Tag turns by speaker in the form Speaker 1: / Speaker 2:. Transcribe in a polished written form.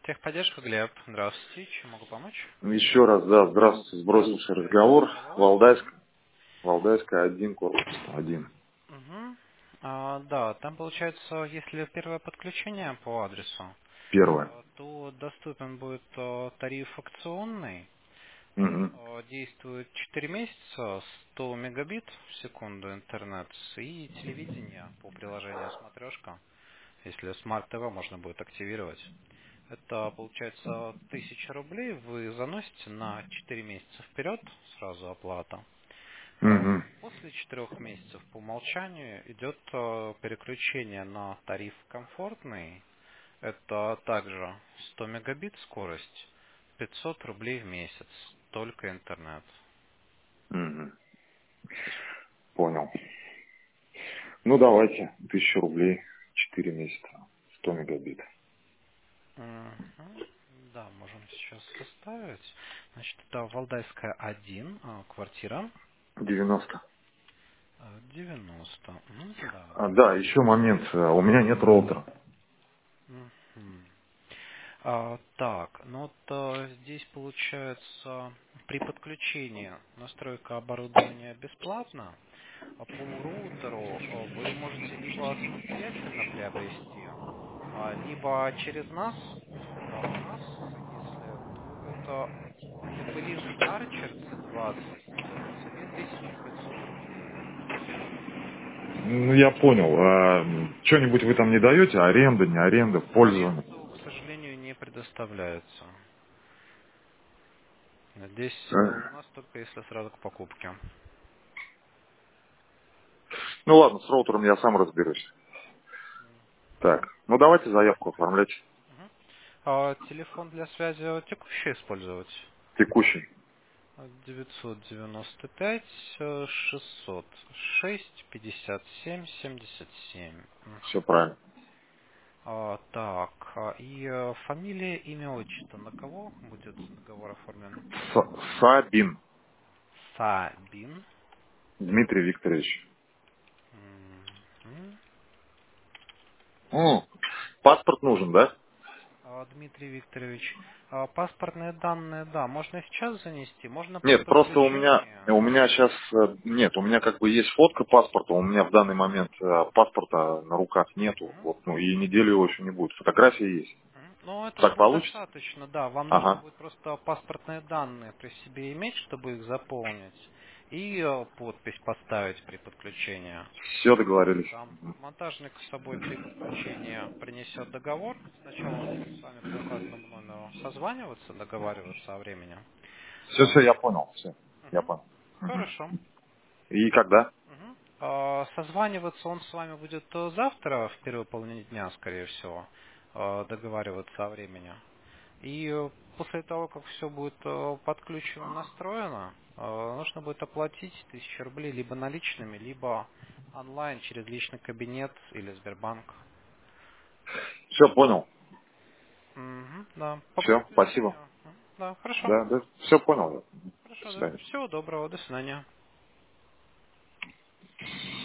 Speaker 1: Техподдержка, Глеб. Здравствуйте. Чем могу помочь?
Speaker 2: Еще раз, да, здравствуйте, сбросивший разговор. Валдайская, 1, корпус 1.
Speaker 1: Угу. Да, там получается, если первое подключение по адресу,
Speaker 2: Первое.
Speaker 1: то доступен будет тариф акционный.
Speaker 2: Угу.
Speaker 1: Действует 4 месяца, 100 мегабит в секунду интернет и телевидение по приложению «Смотрешка». Если Smart TV можно будет активировать. Это получается 1000 рублей вы заносите на 4 месяца вперед, сразу оплата.
Speaker 2: Угу.
Speaker 1: После 4 месяцев по умолчанию идет переключение на тариф комфортный. Это также 100 мегабит скорость, 500 рублей в месяц, только интернет.
Speaker 2: Угу. Понял. Ну, давайте, 1000 рублей, 4 месяца, 100 мегабит.
Speaker 1: Мгм. Да, можем сейчас составить. Значит, это Валдайская 1, квартира
Speaker 2: 90.
Speaker 1: 90. Да,
Speaker 2: Да, еще момент, у меня нет роутера.
Speaker 1: Мгм. Так, ну вот здесь получается при подключении настройка оборудования бесплатна, а по роутеру вы можете либо самостоятельно приобрести, либо через нас. У нас, если, то это Eblink Archer C20, цене 1500 рублей.
Speaker 2: Ну, я понял. Что-нибудь вы там не даете? Аренда, не аренда, в
Speaker 1: В
Speaker 2: пользование?
Speaker 1: аренду, к сожалению, не предоставляется. Здесь у
Speaker 2: Э,
Speaker 1: нас только если сразу к покупке.
Speaker 2: Ну, ладно, с роутером я сам разберусь. Так, ну давайте заявку оформлять.
Speaker 1: Мгм. Телефон для связи текущий использовать?
Speaker 2: Текущий.
Speaker 1: 995 606 57 77.
Speaker 2: Все правильно.
Speaker 1: Так, и фамилия, имя, отчество. На кого будет договор оформлен?
Speaker 2: Сабин
Speaker 1: Сабин.
Speaker 2: Дмитрий Викторович.
Speaker 1: Мгм.
Speaker 2: Паспорт нужен, да?
Speaker 1: Дмитрий Викторович, паспортные данные, да, можно сейчас занести, можно при
Speaker 2: Нет, просто
Speaker 1: подключении.
Speaker 2: у меня сейчас нет, у меня как бы есть фотка паспорта, у меня в данный момент паспорта на руках нету,
Speaker 1: Мгм.
Speaker 2: вот, ну и неделю его еще не будет. Фотографии есть.
Speaker 1: Ну, этого
Speaker 2: Так
Speaker 1: будет
Speaker 2: получится?
Speaker 1: достаточно, да. Вам нужно
Speaker 2: Ага.
Speaker 1: будет просто паспортные данные при себе иметь, чтобы их заполнить, и подпись поставить при подключении.
Speaker 2: Все договорились.
Speaker 1: Там монтажник с собой при подключении принесет договор. Сначала он будет с вами по указанному номеру созваниваться, договариваться о времени.
Speaker 2: Все, я понял, все, я
Speaker 1: Мгм.
Speaker 2: понял. Мгм.
Speaker 1: Хорошо.
Speaker 2: И когда?
Speaker 1: Мгм. Созваниваться он с вами будет завтра, в первой половине дня, скорее всего, договариваться о времени. И после того, как все будет подключено, настроено, нужно будет оплатить 1000 рублей либо наличными, либо онлайн через личный кабинет или Сбербанк.
Speaker 2: Все, понял.
Speaker 1: Мгм, да, по
Speaker 2: Все, спасибо.
Speaker 1: подключению. Да, хорошо.
Speaker 2: Да, да, все понял. До
Speaker 1: Хорошо, да.
Speaker 2: свидания.
Speaker 1: Всего доброго, до свидания.